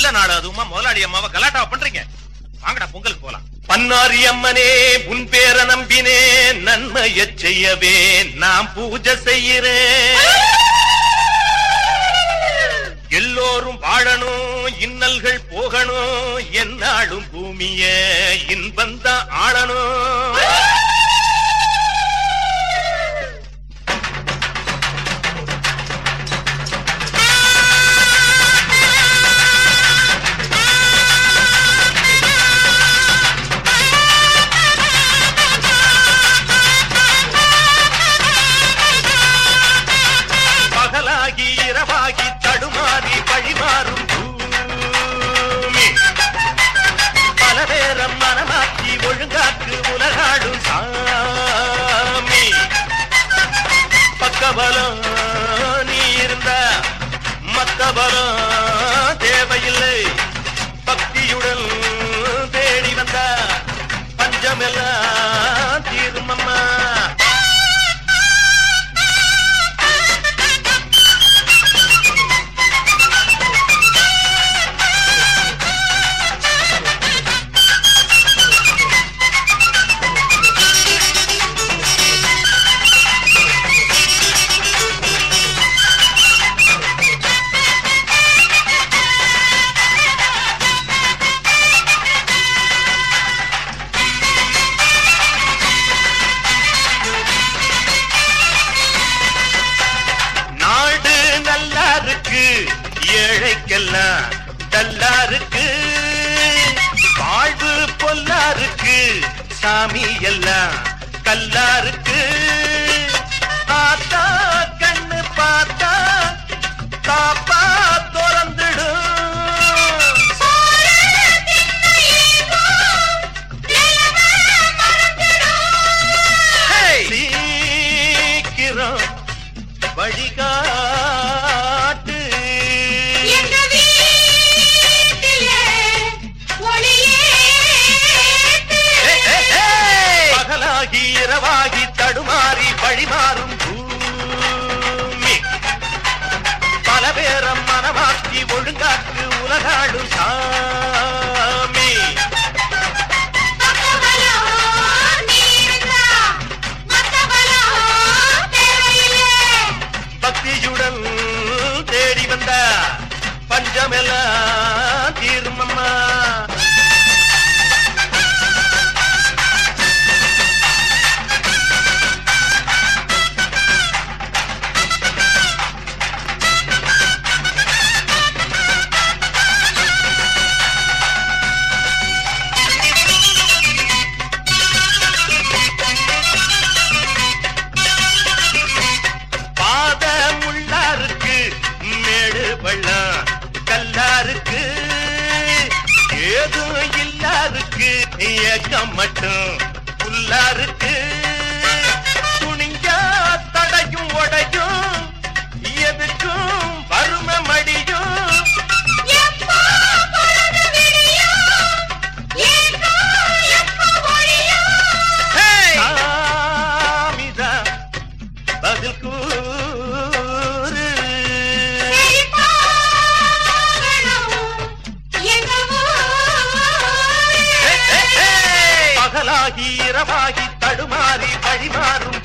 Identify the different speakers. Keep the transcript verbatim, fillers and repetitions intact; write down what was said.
Speaker 1: நல்ல நாடு அதுவுமா முதலாளி அம்மாவை கலாட்டாவை பண்றீங்க. வாங்கடா பொங்கலுக்கு போலாம். பன்னாரி அம்மனே உன் பேர நம்பினே நன்மைய செய்யவே நான் பூஜை செய்யறேன். எல்லோரும் வாழணும், இன்னல்கள் போகணும், என்னாலும் பூமிய இன்பந்த ஆளணும். பகலாகி இரவாகி தடுமாறி வழிமாறும் பூமி, பல பேரம் மனமாக்கி ஒழுங்காக்கு உலகாடும் சாமி. பக்கபலம் நீ இருந்தா மத்த பலம் தேவையில்லை. பக்தியுடன் தேடி வந்தா பஞ்சமெல்லாம் தீரும் அம்மா. ஏழைக்கெல்லாம் டல்லாருக்கு, வாழ்வு பொல்லாருக்கு, சாமி எல்லாம் கல்லாருக்கு. பார்த்தா கண்ணு பார்த்தா காப்பா திறந்துடும். சீக்கிரம் வழிகாட்டு. பகலாகி இரவாகி தடுமாறி வழிமாறும் பூமி, பல பேரம் மனமாக்கி ஒழுங்காக்கு உலகாடும் சாமி. பக்தியுடன் தேடி வந்த பஞ்சமெல்லாம் தீரும் அம்மா. கல்லாருக்கு ஏதும் இல்லாருக்கு, ஏக்கம் மட்டும் புல்லாருக்கு. துணிஞ்சா தடையும் உடையும், எதுக்கும் வறுமை மடியும். சாமிதான் பதில் கூறு. பகலாகி இரவாகி தடுமாறி வழிமாறும்